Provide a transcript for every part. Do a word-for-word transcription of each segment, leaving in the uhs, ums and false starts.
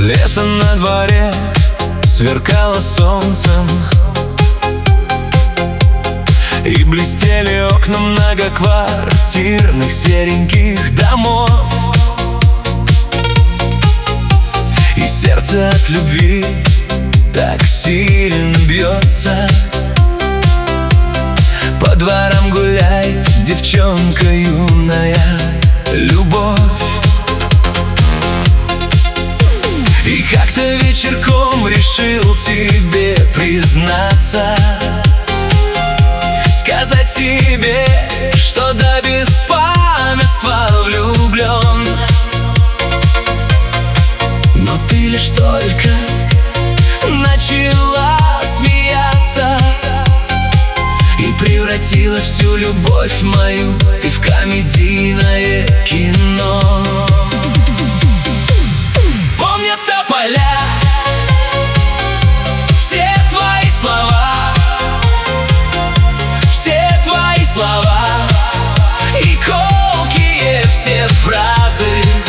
Лето на дворе сверкало солнцем, и блестели окна многоквартирных сереньких домов. И сердце от любви так сильно бьется. По дворам гуляет девчонка юная, любовь. И как-то вечерком решил тебе признаться, сказать тебе, что до беспамятства влюблен. Но ты лишь только начала смеяться и превратила всю любовь мою ты в комедийное кино. Помнят тополя все твои слова, все твои слова и колкие все фразы.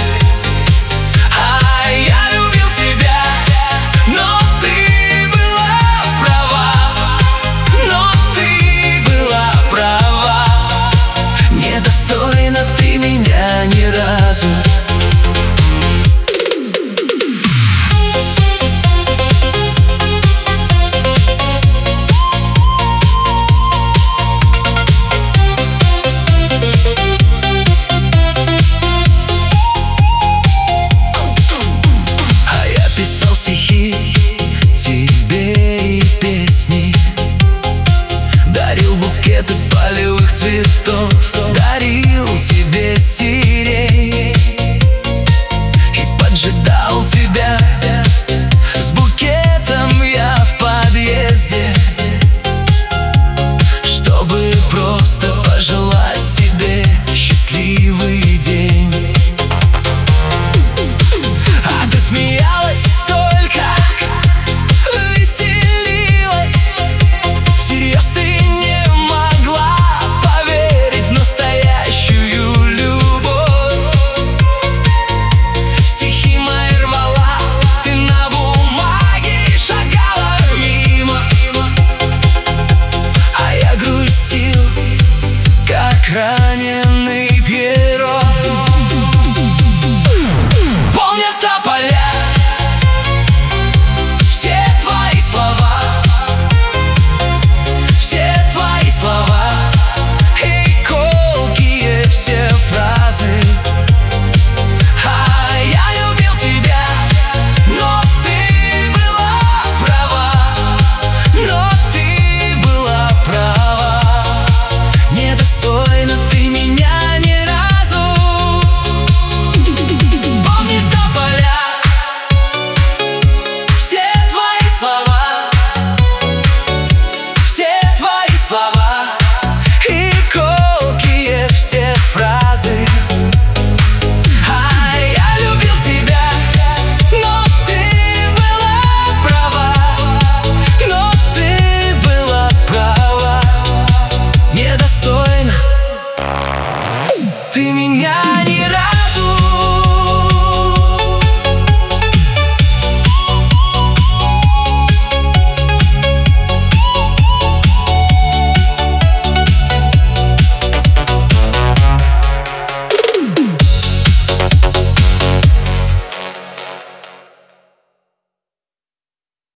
А я любил тебя, но ты была права, но ты была права. Недостойна ты меня ни разу. Писал стихи тебе и песни, дарил букеты полевых цветов, дарил тебе силу.